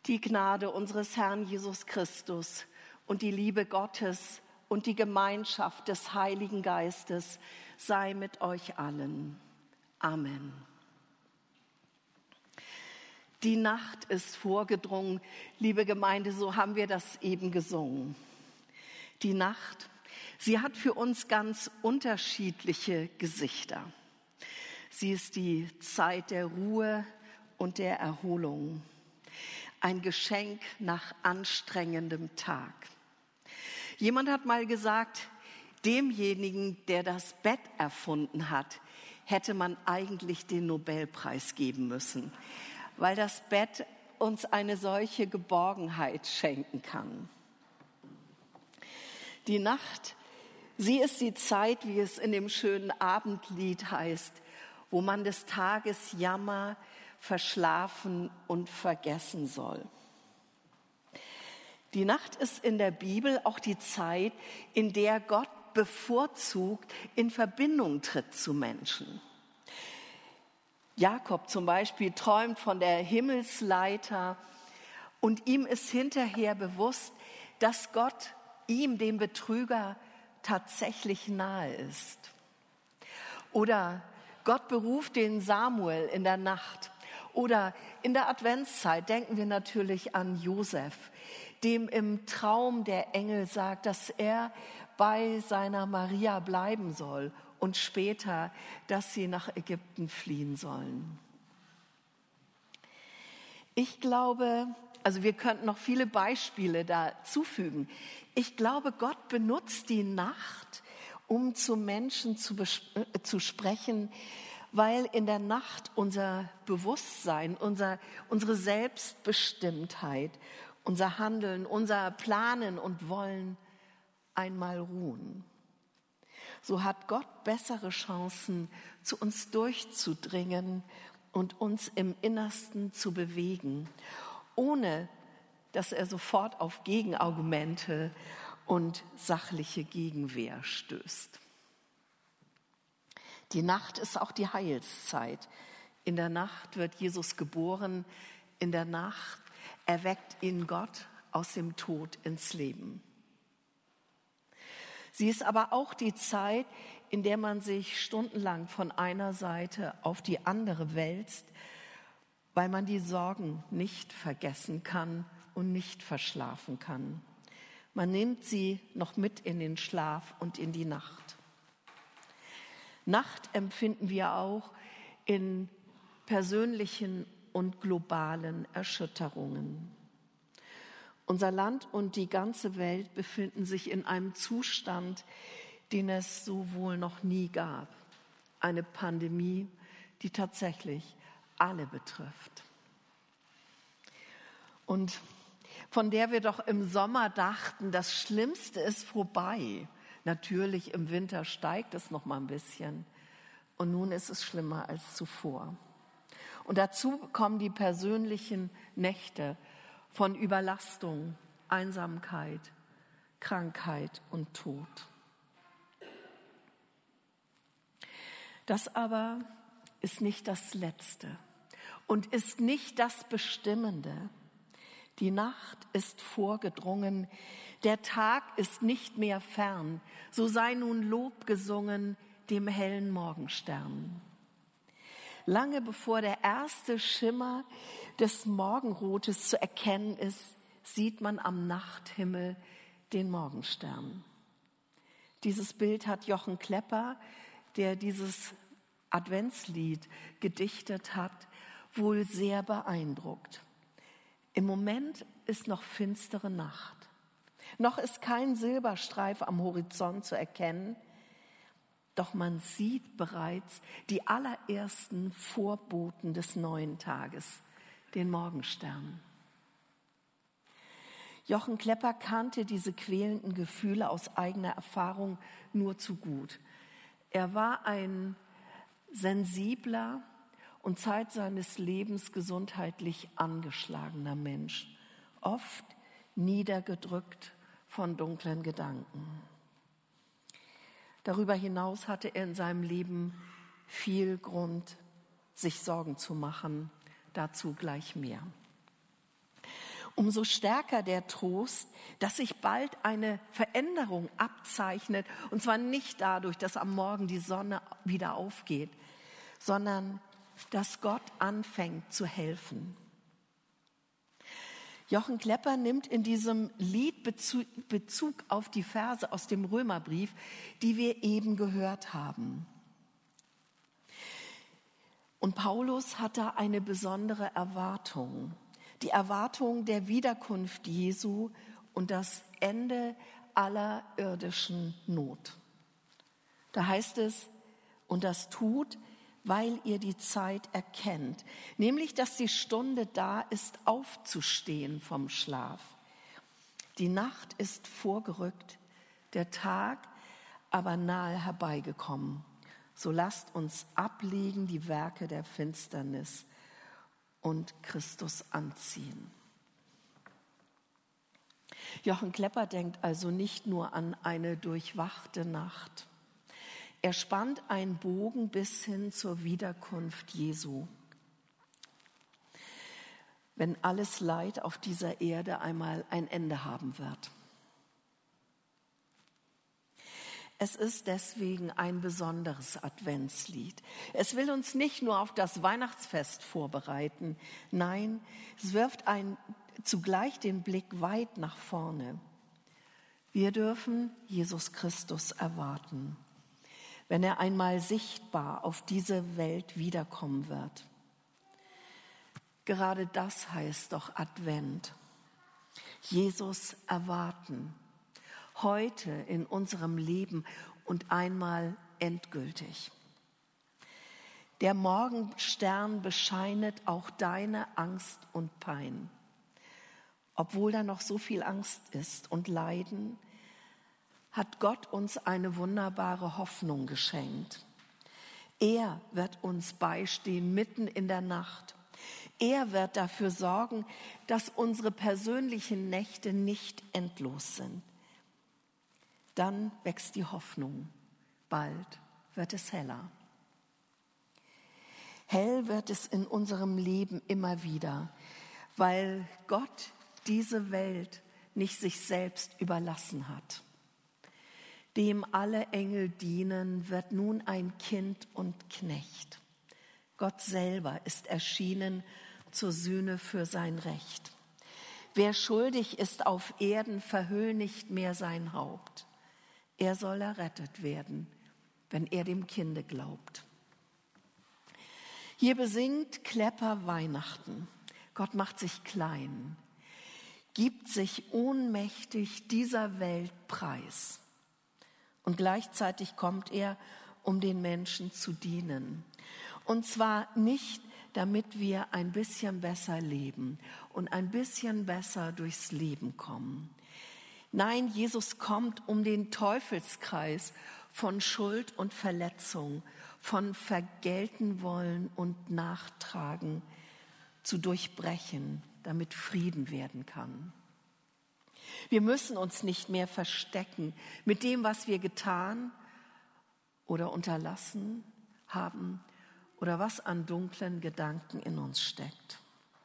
Die Gnade unseres Herrn Jesus Christus und die Liebe Gottes und die Gemeinschaft des Heiligen Geistes sei mit euch allen. Amen. Die Nacht ist vorgedrungen, liebe Gemeinde, so haben wir das eben gesungen. Die Nacht, sie hat für uns ganz unterschiedliche Gesichter. Sie ist die Zeit der Ruhe und der Erholung. Ein Geschenk nach anstrengendem Tag. Jemand hat mal gesagt, demjenigen, der das Bett erfunden hat, hätte man eigentlich den Nobelpreis geben müssen, weil das Bett uns eine solche Geborgenheit schenken kann. Die Nacht, sie ist die Zeit, wie es in dem schönen Abendlied heißt, wo man des Tages Jammer verschlafen und vergessen soll. Die Nacht ist in der Bibel auch die Zeit, in der Gott bevorzugt in Verbindung tritt zu Menschen. Jakob zum Beispiel träumt von der Himmelsleiter und ihm ist hinterher bewusst, dass Gott ihm, dem Betrüger, tatsächlich nahe ist. Oder Gott beruft den Samuel in der Nacht. Oder in der Adventszeit denken wir natürlich an Josef, dem im Traum der Engel sagt, dass er bei seiner Maria bleiben soll und später, dass sie nach Ägypten fliehen sollen. Ich glaube, also wir könnten noch viele Beispiele dazufügen. Ich glaube, Gott benutzt die Nacht, um zu Menschen zu sprechen, weil in der Nacht unser Bewusstsein, unsere Selbstbestimmtheit, unser Handeln, unser Planen und Wollen einmal ruhen. So hat Gott bessere Chancen, zu uns durchzudringen und uns im Innersten zu bewegen, ohne dass er sofort auf Gegenargumente und sachliche Gegenwehr stößt. Die Nacht ist auch die Heilszeit. In der Nacht wird Jesus geboren. In der Nacht erweckt ihn Gott aus dem Tod ins Leben. Sie ist aber auch die Zeit, in der man sich stundenlang von einer Seite auf die andere wälzt, weil man die Sorgen nicht vergessen kann und nicht verschlafen kann. Man nimmt sie noch mit in den Schlaf und in die Nacht. Nacht empfinden wir auch in persönlichen und globalen Erschütterungen. Unser Land und die ganze Welt befinden sich in einem Zustand, den es so wohl noch nie gab. Eine Pandemie, die tatsächlich alle betrifft. Und von der wir doch im Sommer dachten, das Schlimmste ist vorbei. Natürlich im Winter steigt es noch mal ein bisschen. Und nun ist es schlimmer als zuvor. Und dazu kommen die persönlichen Nächte von Überlastung, Einsamkeit, Krankheit und Tod. Das aber ist nicht das Letzte und ist nicht das Bestimmende. Die Nacht ist vorgedrungen, der Tag ist nicht mehr fern, so sei nun Lob gesungen dem hellen Morgenstern. Lange bevor der erste Schimmer des Morgenrotes zu erkennen ist, sieht man am Nachthimmel den Morgenstern. Dieses Bild hat Jochen Klepper, der dieses Adventslied gedichtet hat, wohl sehr beeindruckt. Im Moment ist noch finstere Nacht. Noch ist kein Silberstreif am Horizont zu erkennen, doch man sieht bereits die allerersten Vorboten des neuen Tages, den Morgenstern. Jochen Klepper kannte diese quälenden Gefühle aus eigener Erfahrung nur zu gut. Er war ein sensibler und Zeit seines Lebens gesundheitlich angeschlagener Mensch, oft niedergedrückt von dunklen Gedanken. Darüber hinaus hatte er in seinem Leben viel Grund, sich Sorgen zu machen, dazu gleich mehr. Umso stärker der Trost, dass sich bald eine Veränderung abzeichnet, und zwar nicht dadurch, dass am Morgen die Sonne wieder aufgeht, sondern dass Gott anfängt zu helfen. Jochen Klepper nimmt in diesem Lied Bezug auf die Verse aus dem Römerbrief, die wir eben gehört haben. Und Paulus hat da eine besondere Erwartung. Die Erwartung der Wiederkunft Jesu und das Ende aller irdischen Not. Da heißt es, und das tut, weil ihr die Zeit erkennt, nämlich, dass die Stunde da ist, aufzustehen vom Schlaf. Die Nacht ist vorgerückt, der Tag aber nahe herbeigekommen. So lasst uns ablegen die Werke der Finsternis und Christus anziehen. Jochen Klepper denkt also nicht nur an eine durchwachte Nacht. Er spannt einen Bogen bis hin zur Wiederkunft Jesu. Wenn alles Leid auf dieser Erde einmal ein Ende haben wird. Es ist deswegen ein besonderes Adventslied. Es will uns nicht nur auf das Weihnachtsfest vorbereiten. Nein, es wirft zugleich den Blick weit nach vorne. Wir dürfen Jesus Christus erwarten, wenn er einmal sichtbar auf diese Welt wiederkommen wird. Gerade das heißt doch Advent. Jesus erwarten. Heute in unserem Leben und einmal endgültig. Der Morgenstern bescheinet auch deine Angst und Pein. Obwohl da noch so viel Angst ist und Leiden, hat Gott uns eine wunderbare Hoffnung geschenkt. Er wird uns beistehen mitten in der Nacht. Er wird dafür sorgen, dass unsere persönlichen Nächte nicht endlos sind. Dann wächst die Hoffnung. Bald wird es heller. Hell wird es in unserem Leben immer wieder, weil Gott diese Welt nicht sich selbst überlassen hat. Dem alle Engel dienen, wird nun ein Kind und Knecht. Gott selber ist erschienen zur Sühne für sein Recht. Wer schuldig ist auf Erden, verhüll nicht mehr sein Haupt. Er soll errettet werden, wenn er dem Kinde glaubt. Hier besingt Klepper Weihnachten. Gott macht sich klein, gibt sich ohnmächtig dieser Welt preis. Und gleichzeitig kommt er, um den Menschen zu dienen. Und zwar nicht, damit wir ein bisschen besser leben und ein bisschen besser durchs Leben kommen. Nein, Jesus kommt, um den Teufelskreis von Schuld und Verletzung, von Vergelten wollen und Nachtragen zu durchbrechen, damit Frieden werden kann. Wir müssen uns nicht mehr verstecken mit dem, was wir getan oder unterlassen haben oder was an dunklen Gedanken in uns steckt.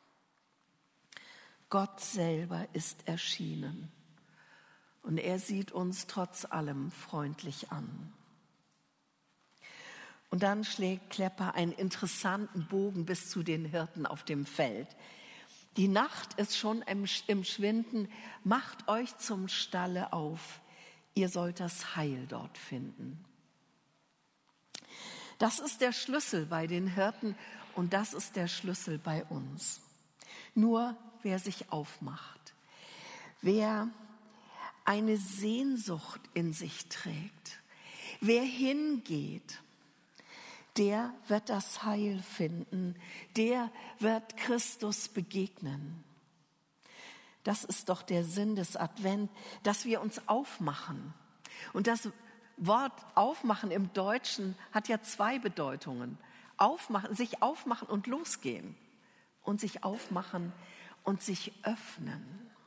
Gott selber ist erschienen. Und er sieht uns trotz allem freundlich an. Und dann schlägt Klepper einen interessanten Bogen bis zu den Hirten auf dem Feld. Die Nacht ist schon im Schwinden, macht euch zum Stalle auf, ihr sollt das Heil dort finden. Das ist der Schlüssel bei den Hirten und das ist der Schlüssel bei uns. Nur wer sich aufmacht, wer eine Sehnsucht in sich trägt, wer hingeht, der wird das Heil finden, der wird Christus begegnen. Das ist doch der Sinn des Advent, dass wir uns aufmachen. Und das Wort aufmachen im Deutschen hat ja zwei Bedeutungen. Aufmachen, sich aufmachen und losgehen. Und sich aufmachen und sich öffnen.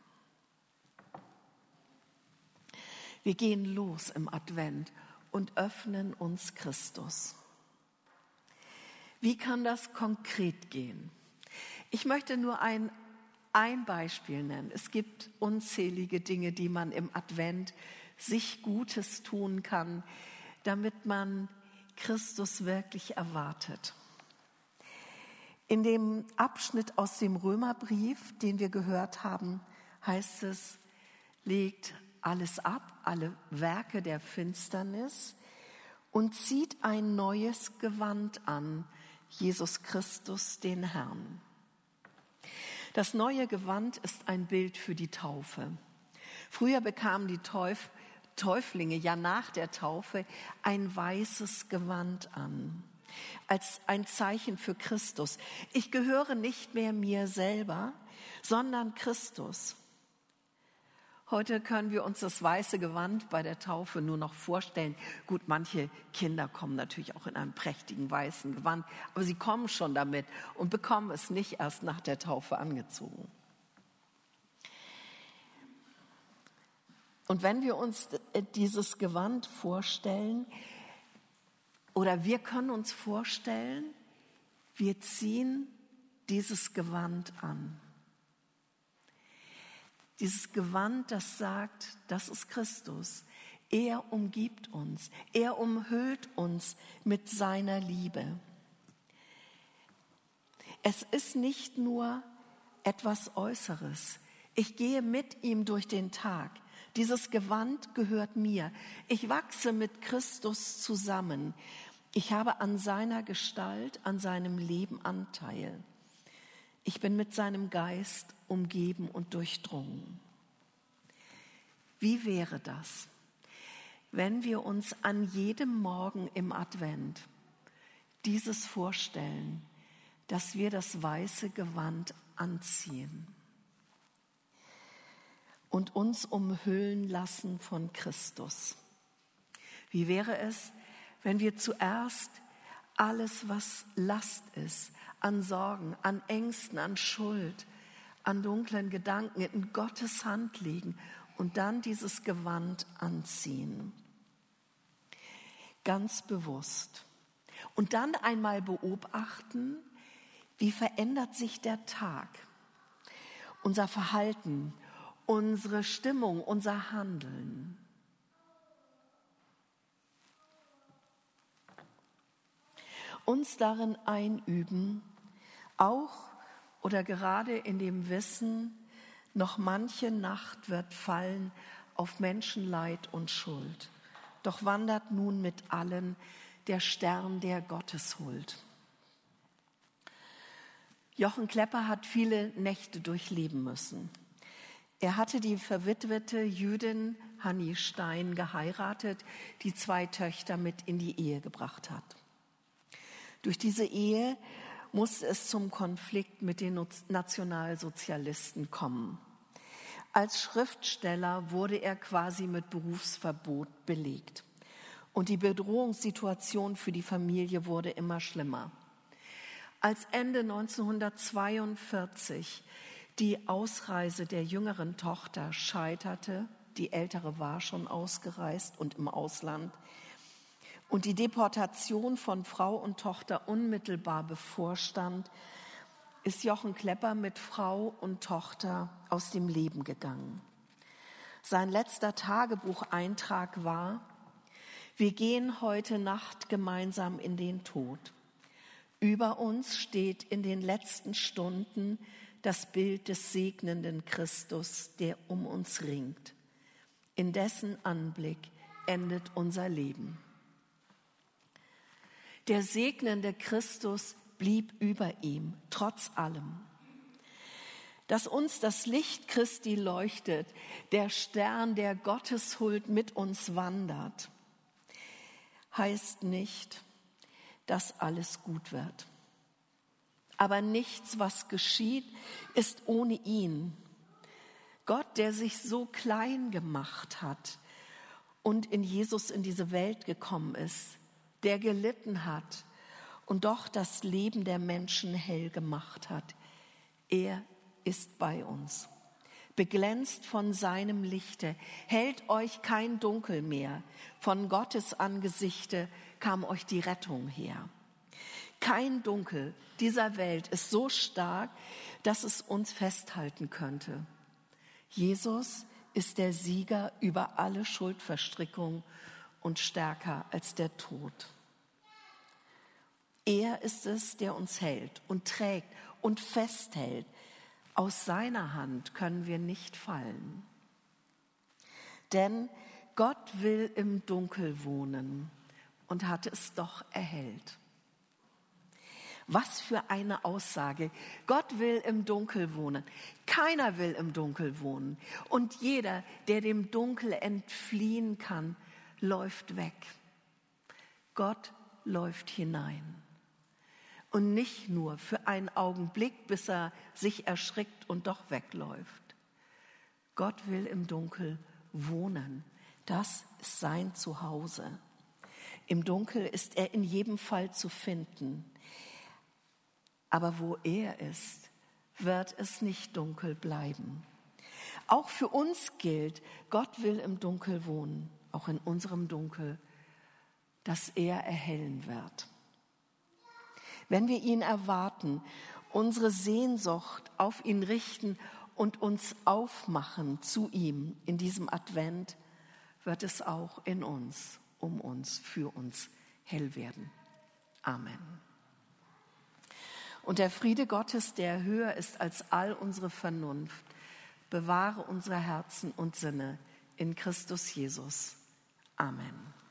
Wir gehen los im Advent und öffnen uns Christus. Wie kann das konkret gehen? Ich möchte nur ein ein Beispiel nennen. Es gibt unzählige Dinge, die man im Advent sich Gutes tun kann, damit man Christus wirklich erwartet. In dem Abschnitt aus dem Römerbrief, den wir gehört haben, heißt es, legt alles ab, alle Werke der Finsternis und zieht ein neues Gewand an, Jesus Christus, den Herrn. Das neue Gewand ist ein Bild für die Taufe. Früher bekamen die Täuflinge ja nach der Taufe ein weißes Gewand an, als ein Zeichen für Christus. Ich gehöre nicht mehr mir selber, sondern Christus. Heute können wir uns das weiße Gewand bei der Taufe nur noch vorstellen. Gut, manche Kinder kommen natürlich auch in einem prächtigen weißen Gewand, aber sie kommen schon damit und bekommen es nicht erst nach der Taufe angezogen. Und wenn wir uns dieses Gewand vorstellen, oder wir können uns vorstellen, wir ziehen dieses Gewand an. Dieses Gewand, das sagt, das ist Christus. Er umgibt uns, er umhüllt uns mit seiner Liebe. Es ist nicht nur etwas Äußeres. Ich gehe mit ihm durch den Tag. Dieses Gewand gehört mir. Ich wachse mit Christus zusammen. Ich habe an seiner Gestalt, an seinem Leben Anteil. Ich bin mit seinem Geist umgeben und durchdrungen. Wie wäre das, wenn wir uns an jedem Morgen im Advent dieses vorstellen, dass wir das weiße Gewand anziehen und uns umhüllen lassen von Christus? Wie wäre es, wenn wir zuerst alles, was Last ist, an Sorgen, an Ängsten, an Schuld, an dunklen Gedanken in Gottes Hand legen und dann dieses Gewand anziehen? Ganz bewusst. Und dann einmal beobachten, wie verändert sich der Tag, unser Verhalten, unsere Stimmung, unser Handeln. Uns darin einüben, auch oder gerade in dem Wissen, noch manche Nacht wird fallen auf Menschenleid und Schuld. Doch wandert nun mit allen der Stern der Gotteshuld. Jochen Klepper hat viele Nächte durchleben müssen. Er hatte die verwitwete Jüdin Hanni Stein geheiratet, die 2 Töchter mit in die Ehe gebracht hat. Durch diese Ehe musste es zum Konflikt mit den Nationalsozialisten kommen. Als Schriftsteller wurde er quasi mit Berufsverbot belegt. Und die Bedrohungssituation für die Familie wurde immer schlimmer. Als Ende 1942 die Ausreise der jüngeren Tochter scheiterte, die ältere war schon ausgereist und im Ausland, und die Deportation von Frau und Tochter unmittelbar bevorstand, ist Jochen Klepper mit Frau und Tochter aus dem Leben gegangen. Sein letzter Tagebucheintrag war: Wir gehen heute Nacht gemeinsam in den Tod. Über uns steht in den letzten Stunden das Bild des segnenden Christus, der um uns ringt. In dessen Anblick endet unser Leben. Der segnende Christus blieb über ihm, trotz allem. Dass uns das Licht Christi leuchtet, der Stern der Gotteshuld mit uns wandert, heißt nicht, dass alles gut wird. Aber nichts, was geschieht, ist ohne ihn. Gott, der sich so klein gemacht hat und in Jesus in diese Welt gekommen ist, der gelitten hat und doch das Leben der Menschen hell gemacht hat. Er ist bei uns. Beglänzt von seinem Lichte, hält euch kein Dunkel mehr. Von Gottes Angesichte kam euch die Rettung her. Kein Dunkel dieser Welt ist so stark, dass es uns festhalten könnte. Jesus ist der Sieger über alle Schuldverstrickung und stärker als der Tod. Er ist es, der uns hält und trägt und festhält. Aus seiner Hand können wir nicht fallen. Denn Gott will im Dunkel wohnen und hat es doch erhellt. Was für eine Aussage. Gott will im Dunkel wohnen. Keiner will im Dunkel wohnen. Und jeder, der dem Dunkel entfliehen kann, läuft weg. Gott läuft hinein. Und nicht nur für einen Augenblick, bis er sich erschrickt und doch wegläuft. Gott will im Dunkel wohnen. Das ist sein Zuhause. Im Dunkel ist er in jedem Fall zu finden. Aber wo er ist, wird es nicht dunkel bleiben. Auch für uns gilt, Gott will im Dunkel wohnen, auch in unserem Dunkel, das er erhellen wird. Wenn wir ihn erwarten, unsere Sehnsucht auf ihn richten und uns aufmachen zu ihm in diesem Advent, wird es auch in uns, um uns, für uns hell werden. Amen. Und der Friede Gottes, der höher ist als all unsere Vernunft, bewahre unsere Herzen und Sinne in Christus Jesus. Amen.